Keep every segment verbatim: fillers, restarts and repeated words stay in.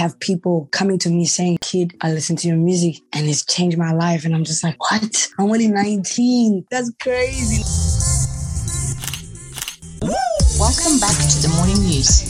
have people coming to me saying, kid, I listen to your music and it's changed my life. And I'm just like, what? I'm only nineteen. That's crazy. Welcome back to the morning news.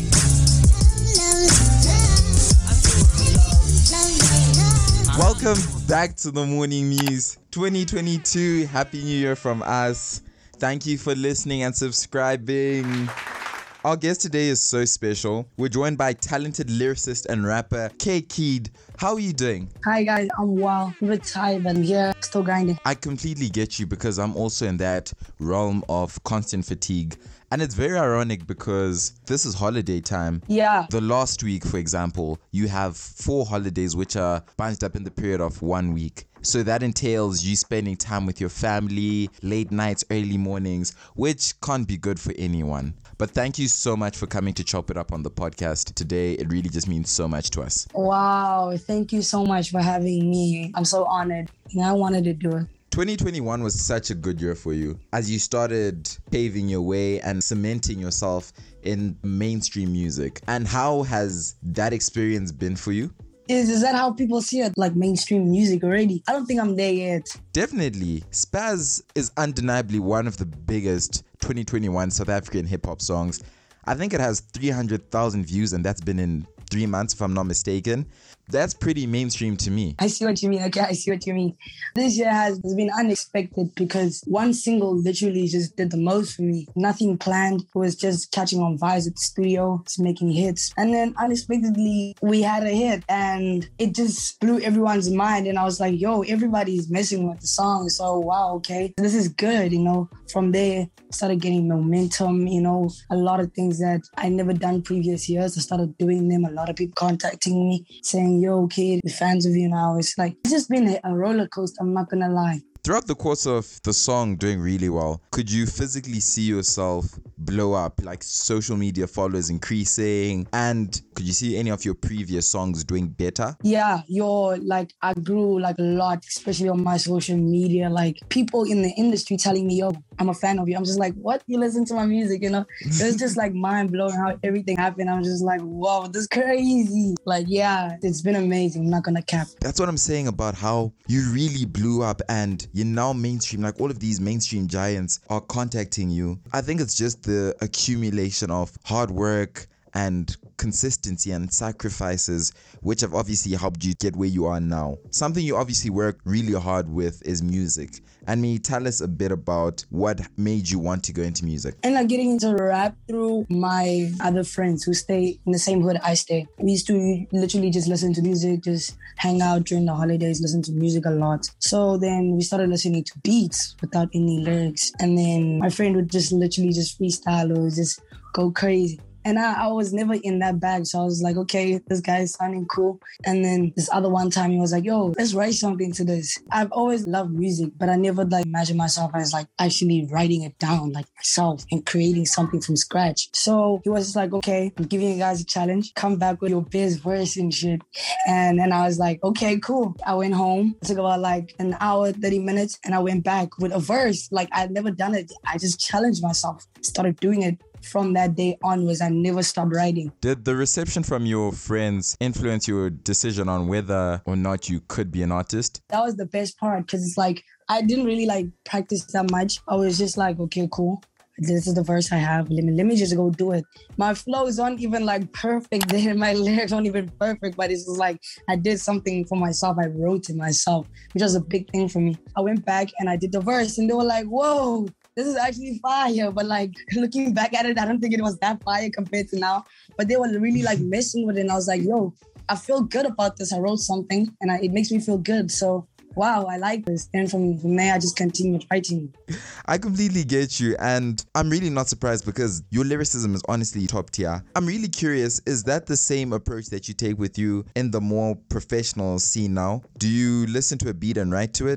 Welcome back to the morning news. twenty twenty-two, Happy New Year from us. Thank you for listening and subscribing. Our guest today is so special. We're joined by talented lyricist and rapper K-Kid. How are you doing? Hi guys, I'm well. I'm a bit tired, but I'm here, still grinding. I completely get you because I'm also in that realm of constant fatigue. And it's very ironic because this is holiday time. Yeah. The last week, for example, you have four holidays which are bunched up in the period of one week. So that entails you spending time with your family, late nights, early mornings, which can't be good for anyone. But thank you so much for coming to Chop It Up on the podcast today. It really just means so much to us. Wow. Thank you so much for having me. I'm so honored. And I wanted to do it. twenty twenty-one was such a good year for you as you started paving your way and cementing yourself in mainstream music. And how has that experience been for you? Is, is that how people see it, like mainstream music already? I don't think I'm there yet. Definitely. Spaz is undeniably one of the biggest twenty twenty-one South African hip-hop songs. I think it has three hundred thousand views and that's been in three months if I'm not mistaken. That's pretty mainstream to me. I see what you mean. Okay, I see what you mean. This year has been unexpected because one single literally just did the most for me. Nothing planned. It was just catching on vibes at the studio, just making hits. And then unexpectedly, we had a hit and it just blew everyone's mind. And I was like, yo, everybody's messing with the song. So, wow, okay, this is good, you know. From there, I started getting momentum, you know, a lot of things that I never done previous years. I started doing them. A lot of people contacting me saying, yo, kid, we're fans of you now. It's like, it's just been a roller coaster, I'm not gonna lie. Throughout the course of the song doing really well, could you physically see yourself blow up, like social media followers increasing? And could you see any of your previous songs doing better? Yeah, yo, like I grew like a lot, especially on my social media. Like people in the industry telling me, yo, I'm a fan of you. I'm just like, what? You listen to my music, you know? It was just like mind blowing how everything happened. I'm just like, whoa, this is crazy. Like, yeah, it's been amazing. I'm not gonna cap. That's what I'm saying about how you really blew up and you're now mainstream. Like all of these mainstream giants are contacting you. I think it's just the accumulation of hard work and consistency and sacrifices which have obviously helped you get where you are now. Something you obviously work really hard with is music. And may you tell us a bit about what made you want to go into music? And like getting into rap through my other friends who stay in the same hood I stay. We used to literally just listen to music, just hang out during the holidays, listen to music a lot. So then we started listening to beats without any lyrics. And then my friend would just literally just freestyle or just go crazy. And I, I was never in that bag. So I was like, okay, this guy is sounding cool. And then this other one time he was like, yo, let's write something to this. I've always loved music, but I never like imagine myself as like actually writing it down like myself and creating something from scratch. So he was just like, okay, I'm giving you guys a challenge. Come back with your best verse and shit. And then I was like, okay, cool. I went home. It took about like an hour, thirty minutes. And I went back with a verse. Like I'd never done it. I just challenged myself, started doing it. From that day onwards, I never stopped writing. Did the reception from your friends influence your decision on whether or not you could be an artist? That was the best part because it's like, I didn't really like practice that much. I was just like, okay, cool. This is the verse I have. Let me, let me just go do it. My flows aren't even like perfect there. My lyrics aren't even perfect, but it's just like I did something for myself. I wrote it myself, which was a big thing for me. I went back and I did the verse and they were like, whoa, this is actually fire. But like looking back at it, I don't think it was that fire compared to now. But they were really like messing with it. And I was like, yo, I feel good about this. I wrote something and I, it makes me feel good. So wow, I like this. And from, from there, I just continued writing. I completely get you. And I'm really not surprised because your lyricism is honestly top tier. I'm really curious, is that the same approach that you take with you in the more professional scene now? Do you listen to a beat and write to it?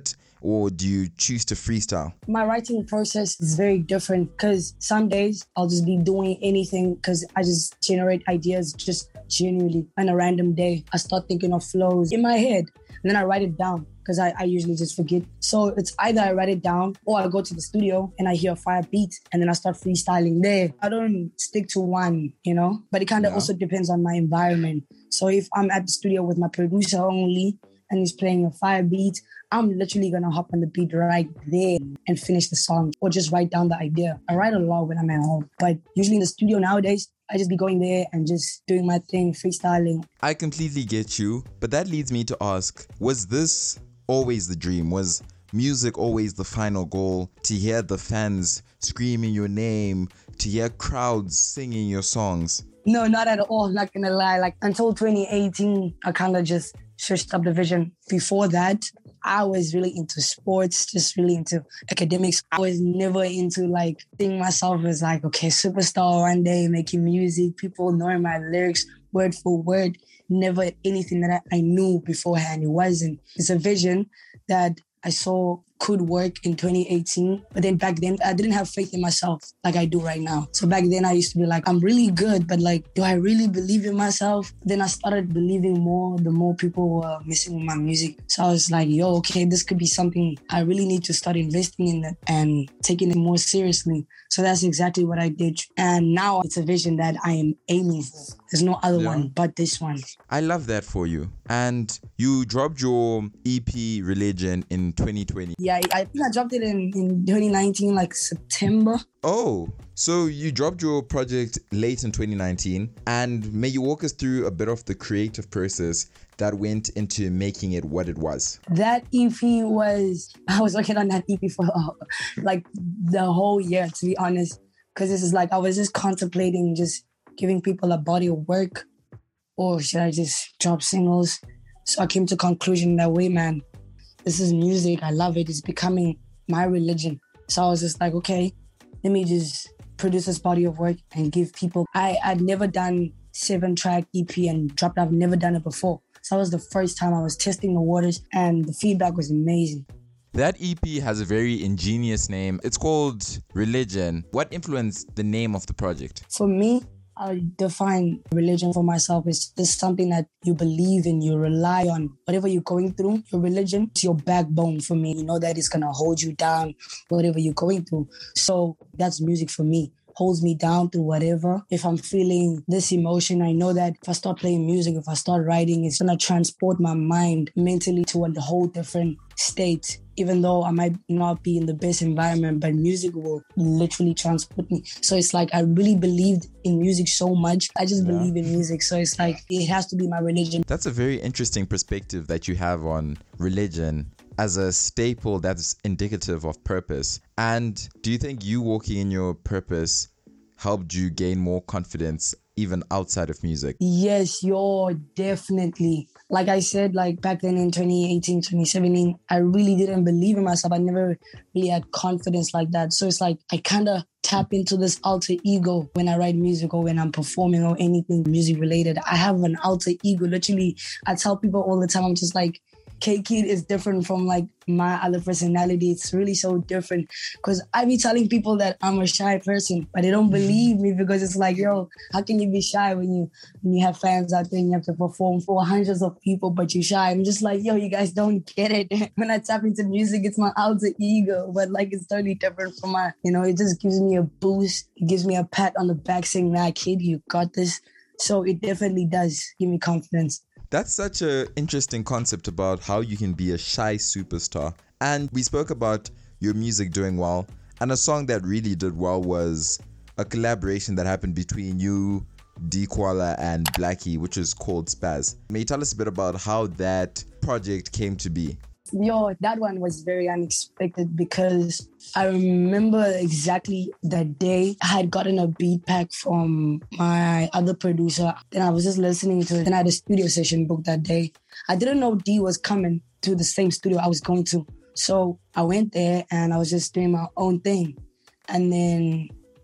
or do you choose to freestyle? My writing process is very different because some days I'll just be doing anything because I just generate ideas just genuinely. On a random day, I start thinking of flows in my head and then I write it down because I, I usually just forget. So it's either I write it down or I go to the studio and I hear a fire beat and then I start freestyling there. I don't stick to one, you know, but it kind of yeah. also depends on my environment. So if I'm at the studio with my producer only and he's playing a fire beat, I'm literally going to hop on the beat right there and finish the song or just write down the idea. I write a lot when I'm at home, but usually in the studio nowadays, I just be going there and just doing my thing, freestyling. I completely get you, but that leads me to ask, was this always the dream? Was music always the final goal? To hear the fans screaming your name, to hear crowds singing your songs? No, not at all. Not gonna lie. Like until twenty eighteen, I kind of just switched up the vision. Before that, I was really into sports, just really into academics. I was never into like seeing myself as like, okay, superstar one day, making music, people knowing my lyrics word for word. Never anything that I, I knew beforehand. It wasn't. It's a vision that I saw could work in twenty eighteen. But then back then, I didn't have faith in myself like I do right now. So back then, I used to be like, I'm really good, but like, do I really believe in myself? Then I started believing more the more people were messing with my music. So I was like, yo, okay, this could be something I really need to start investing in it and taking it more seriously. So that's exactly what I did. And now it's a vision that I am aiming for. There's no other yeah. one but this one. I love that for you. And you dropped your E P Religion in twenty twenty. Yeah, I think I dropped it in, in twenty nineteen, like September. Oh, so you dropped your project late in twenty nineteen. And may you walk us through a bit of the creative process that went into making it what it was? That E P was, I was working on that E P for uh, like the whole year, to be honest. Because this is like, I was just contemplating just giving people a body of work, or should I just drop singles? So I came to a conclusion that, wait, man, this is music. I love it. It's becoming my religion. So I was just like, okay, let me just produce this body of work and give people. I, I'd never done seven track E P and dropped. I've never done it before. So that was the first time I was testing the waters and the feedback was amazing. That E P has a very ingenious name. It's called Religion. What influenced the name of the project? For me, I define religion for myself as just something that you believe in, you rely on. Whatever you're going through, your religion is your backbone for me. You know that it's going to hold you down, whatever you're going through. So that's music for me. Holds me down through whatever. If I'm feeling this emotion, I know that if I start playing music, if I start writing, it's going to transport my mind mentally to a whole different state. Even though I might not be in the best environment, but music will literally transport me. So it's like I really believed in music so much. I just yeah. believe in music. So it's like it has to be my religion. That's a very interesting perspective that you have on religion as a staple that's indicative of purpose. And do you think you walking in your purpose helped you gain more confidence even outside of music? Yes, yo, definitely. Like I said, like back then in twenty eighteen, twenty seventeen, I really didn't believe in myself. I never really had confidence like that. So it's like I kind of tap into this alter ego when I write music or when I'm performing or anything music related. I have an alter ego. Literally, I tell people all the time, I'm just like, K-Kid is different from like my other personality. It's really so different because I be telling people that I'm a shy person, but they don't believe me because it's like, yo, how can you be shy when you when you have fans out there and you have to perform for hundreds of people, but you're shy? I'm just like, yo, you guys don't get it. When I tap into music, it's my alter ego, but like it's totally different from my, you know, it just gives me a boost. It gives me a pat on the back saying, nah, kid, you got this. So it definitely does give me confidence. That's such an interesting concept about how you can be a shy superstar. And we spoke about your music doing well. And a song that really did well was a collaboration that happened between you, D-Kwala, and Blackie, which is called Spaz. May you tell us a bit about how that project came to be? Yo, that one was very unexpected because I remember exactly that day I had gotten a beat pack from my other producer. Then I was just listening to it. Then I had a studio session booked that day. I didn't know D was coming to the same studio I was going to. So I went there and I was just doing my own thing. And then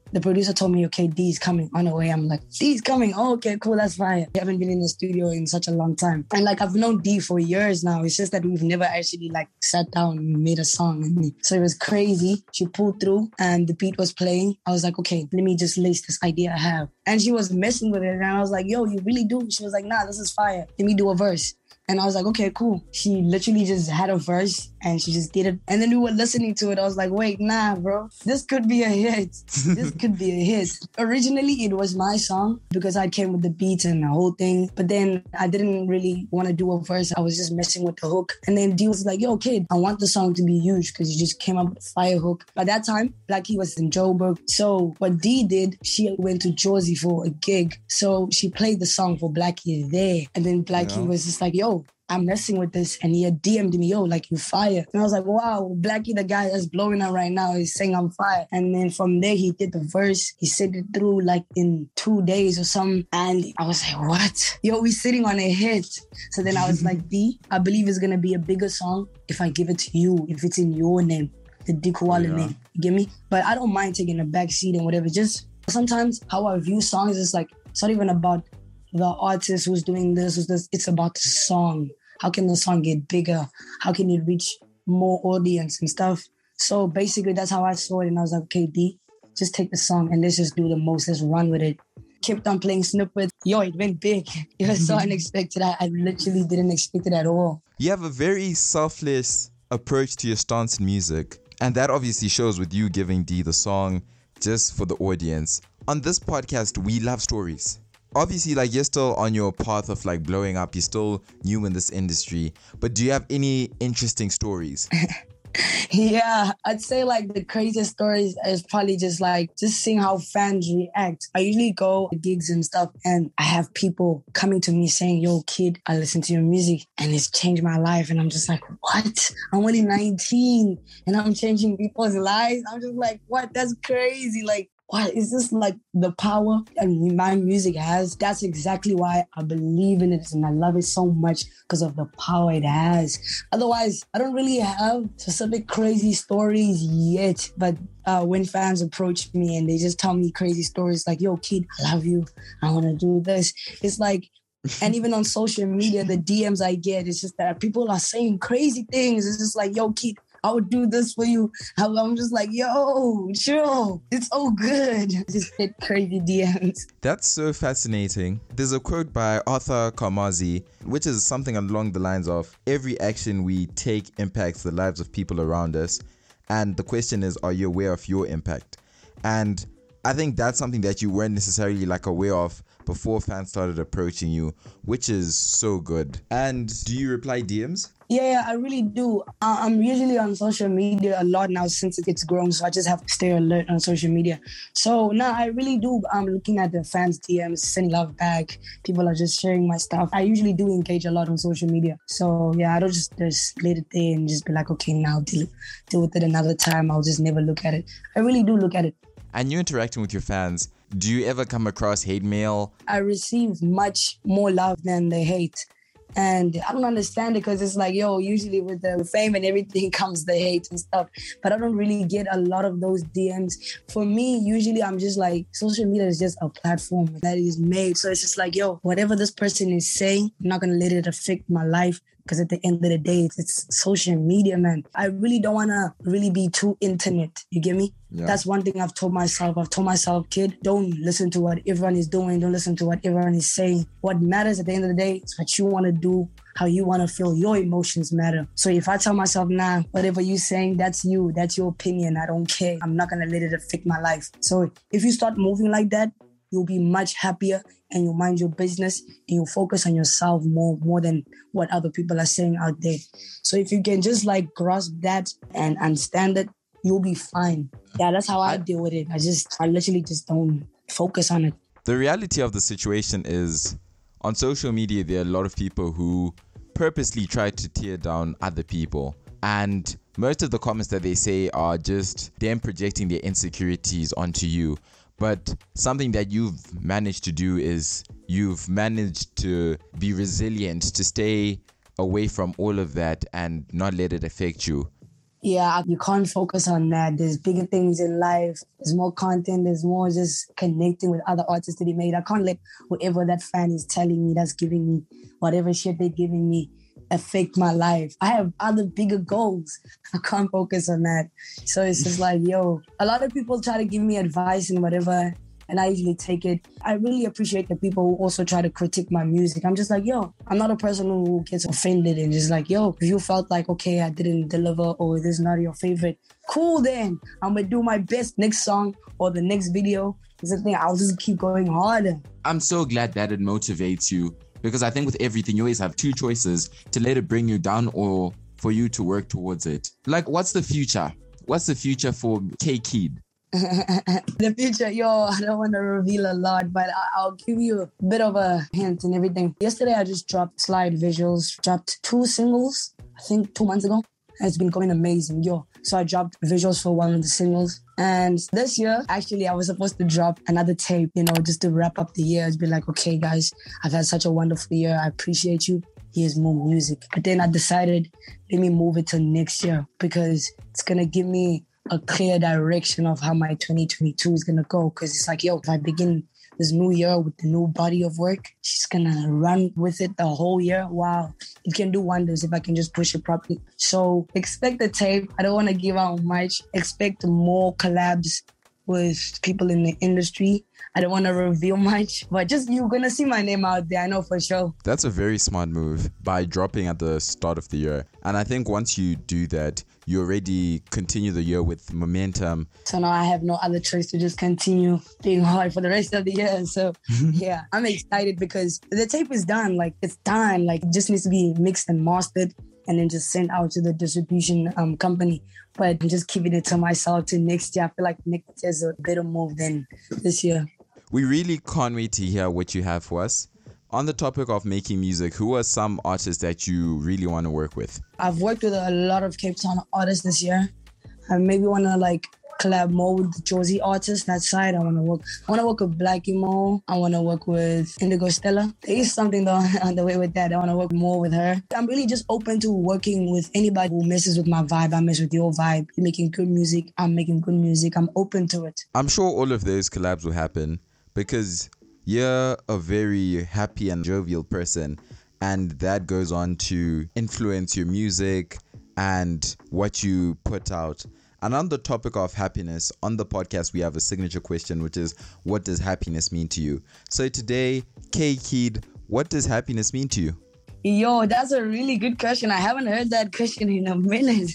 the producer told me, okay, D's coming on the way. I'm like, D's coming. Oh, okay, cool. That's fine. We haven't been in the studio in such a long time. And like, I've known D for years now. It's just that we've never actually like sat down and made a song. And so it was crazy. She pulled through and the beat was playing. I was like, okay, let me just lace this idea I have. And she was messing with it. And I was like, yo, you really do? She was like, nah, this is fire. Let me do a verse. And I was like, okay, cool. She literally just had a verse and she just did it. And then we were listening to it. I was like, wait, nah, bro. This could be a hit. This could be a hit. Originally, it was my song because I came with the beats and the whole thing. But then I didn't really want to do a verse. I was just messing with the hook. And then D was like, yo, kid, I want the song to be huge because you just came up with a fire hook. By that time, Blackie was in Joburg. So what D did, she went to Jersey for a gig. So she played the song for Blackie there. And then Blackie yeah. was just like, yo, I'm messing with this. And he had D M'd me, yo, like, you fire. And I was like, wow, Blackie, the guy that's blowing up right now, is saying I'm fire. And then from there, he did the verse. He said it through like in two days or something. And I was like, what? Yo, we sitting on a hit. So then I was like, D, I believe it's going to be a bigger song if I give it to you, if it's in your name, the D Koala yeah. name. You get me? But I don't mind taking a back seat and whatever. Just sometimes how I view songs is like, it's not even about the artist who's doing this, who's this. It's about the song. How can the song get bigger? How can it reach more audience and stuff? So basically, that's how I saw it. And I was like, okay, D, just take the song and let's just do the most. Let's run with it. Kept on playing snippets. Yo, it went big. It was so unexpected. I, I literally didn't expect it at all. You have a very selfless approach to your stance in music. And that obviously shows with you giving D the song just for the audience. On this podcast, we love stories. Obviously, like, you're still on your path of like blowing up. You're still new in this industry. But do you have any interesting stories? Yeah, I'd say like the craziest stories is probably just like just seeing how fans react. I usually go to gigs and stuff and I have people coming to me saying, yo, kid, I listen to your music and it's changed my life. And I'm just like, what? I'm only nineteen and I'm changing people's lives. I'm just like, what? That's crazy. Like, what is this like the power that my music has? That's exactly why I believe in it and I love it so much because of the power it has. Otherwise, I don't really have specific crazy stories yet. But uh, when fans approach me and they just tell me crazy stories like, yo, kid, I love you. I want to do this. It's like, and even on social media, the D Ms I get, it's just that people are saying crazy things. It's just like, yo, kid, I would do this for you. I'm just like, yo, chill. It's all good. Just get crazy D Ms. That's so fascinating. There's a quote by Arthur Karmazi, which is something along the lines of, every action we take impacts the lives of people around us. And the question is, are you aware of your impact? And I think that's something that you weren't necessarily like aware of before fans started approaching you, which is so good. And do you reply D Ms? Yeah, I really do. I'm usually on social media a lot now since it's grown, so I just have to stay alert on social media. So now I really do. I'm looking at the fans' D Ms, sending love back. People are just sharing my stuff. I usually do engage a lot on social media. So yeah, I don't just, just let it there and just be like, okay, now deal, deal with it another time. I'll just never look at it. I really do look at it. And you interacting with your fans, do you ever come across hate mail? I receive much more love than the hate. And I don't understand it because it's like, yo, usually with the fame and everything comes the hate and stuff. But I don't really get a lot of those D Ms. For me, usually I'm just like, social media is just a platform that is made. So it's just like, yo, whatever this person is saying, I'm not going to let it affect my life. Because at the end of the day, it's, it's social media, man. I really don't want to really be too intimate. You get me? Yeah. That's one thing I've told myself. I've told myself, kid, don't listen to what everyone is doing. Don't listen to what everyone is saying. What matters at the end of the day is what you want to do, how you want to feel. Your emotions matter. So if I tell myself, nah, whatever you're saying, that's you. That's your opinion. I don't care. I'm not going to let it affect my life. So if you start moving like that, you'll be much happier and you'll mind your business and you'll focus on yourself more, more than what other people are saying out there. So if you can just like grasp that and understand it, you'll be fine. Yeah, that's how I deal with it. I just, I literally just don't focus on it. The reality of the situation is on social media, there are a lot of people who purposely try to tear down other people. And most of the comments that they say are just them projecting their insecurities onto you. But something that you've managed to do is you've managed to be resilient, to stay away from all of that and not let it affect you. Yeah, you can't focus on that. There's bigger things in life. There's more content. There's more just connecting with other artists to be made. I can't let whatever that fan is telling me, that's giving me, whatever shit they're giving me, affect my life. I have other bigger goals. I can't focus on that. So it's just like, yo, a lot of people try to give me advice and whatever, and I usually take it. I really appreciate the people who also try to critique my music. I'm just like, yo, I'm not a person who gets offended and just like, yo, if you felt like, okay, I didn't deliver or this is not your favorite, cool then. I'm going to do my best next song or the next video. It's the thing, I'll just keep going harder. I'm so glad that it motivates you, because I think with everything, you always have two choices: to let it bring you down or for you to work towards it. Like, what's the future? What's the future for K-Kid? The future, yo, I don't want to reveal a lot, but I- I'll give you a bit of a hint and everything. Yesterday, I just dropped Slide Visuals, dropped two singles, I think two months ago. And it's been going amazing, yo. So I dropped visuals for one of the singles. And this year, actually, I was supposed to drop another tape, you know, just to wrap up the year. It's been like, okay, guys, I've had such a wonderful year. I appreciate you. Here's more music. But then I decided, let me move it to next year because it's going to give me a clear direction of how my twenty twenty-two is going to go. Because it's like, yo, if I begin this new year with the new body of work, she's going to run with it the whole year. Wow. It can do wonders if I can just push it properly. So expect the tape. I don't want to give out much. Expect more collabs with people in the industry. I don't want to reveal much, but just you're going to see my name out there. I know for sure. That's a very smart move by dropping at the start of the year. And I think once you do that, you already continue the year with momentum. So now I have no other choice to just continue being hard for the rest of the year. So yeah, I'm excited because the tape is done. Like, it's done. Like, it just needs to be mixed and mastered and then just sent out to the distribution um, company. But I'm just keeping it to myself till next year. I feel like next year's a better move than this year. We really can't wait to hear what you have for us. On the topic of making music, who are some artists that you really want to work with? I've worked with a lot of Cape Town artists this year. I maybe want to like collab more with the Josie artists, that side. I want to work I want to work with Black Emo. I want to work with Indigo Stella. There is something though on the way with that. I want to work more with her. I'm really just open to working with anybody who messes with my vibe. I mess with your vibe. You're making good music. I'm making good music. I'm open to it. I'm sure all of those collabs will happen because you're a very happy and jovial person, and that goes on to influence your music and what you put out. And on the topic of happiness, on the podcast, we have a signature question, which is, what does happiness mean to you? So today, K-Kid, what does happiness mean to you? Yo, that's a really good question. I haven't heard that question in a minute.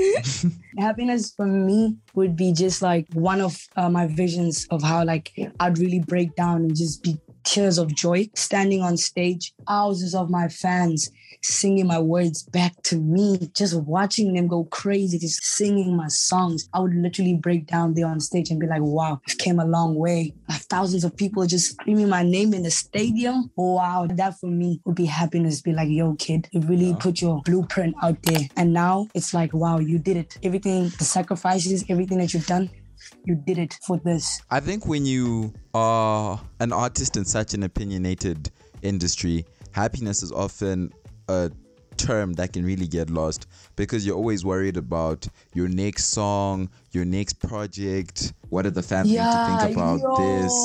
Happiness for me would be just like one of uh, my visions of how like I'd really break down and just be tears of joy, standing on stage, thousands of my fans singing my words back to me, just watching them go crazy, just singing my songs. I would literally break down there on stage and be like, wow, I've came a long way. Thousands of people just screaming my name in the stadium. Wow, that for me would be happiness. Be like, yo, kid, you really yeah. put your blueprint out there. And now it's like, wow, you did it. Everything, the sacrifices, everything that you've done, you did it for this. I think when you are an artist in such an opinionated industry, happiness is often a term that can really get lost because you're always worried about your next song, your next project. What are the fans yeah, going to think about yo.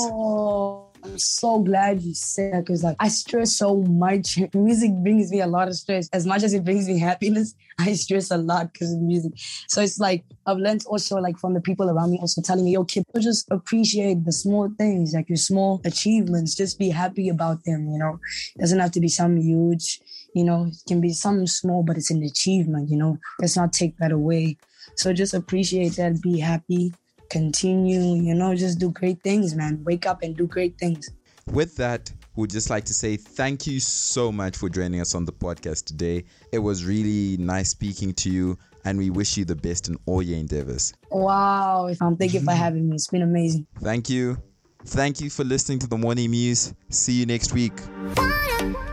this? I'm so glad you said that because like I stress so much. Music brings me a lot of stress. As much as it brings me happiness, I stress a lot because of music. So it's like I've learned also like from the people around me also telling me, yo, kid, just appreciate the small things, like your small achievements. Just be happy about them, you know. It doesn't have to be something huge, you know. It can be something small, but it's an achievement, you know. Let's not take that away. So just appreciate that, be happy. Continue, you know, just do great things, man. Wake up and do great things. With that, we'd just like to say thank you so much for joining us on the podcast today. It was really nice speaking to you, and we wish you the best in all your endeavors. Wow. Um, thank you for having me. It's been amazing. Thank you. Thank you for listening to The Morning Muse. See you next week.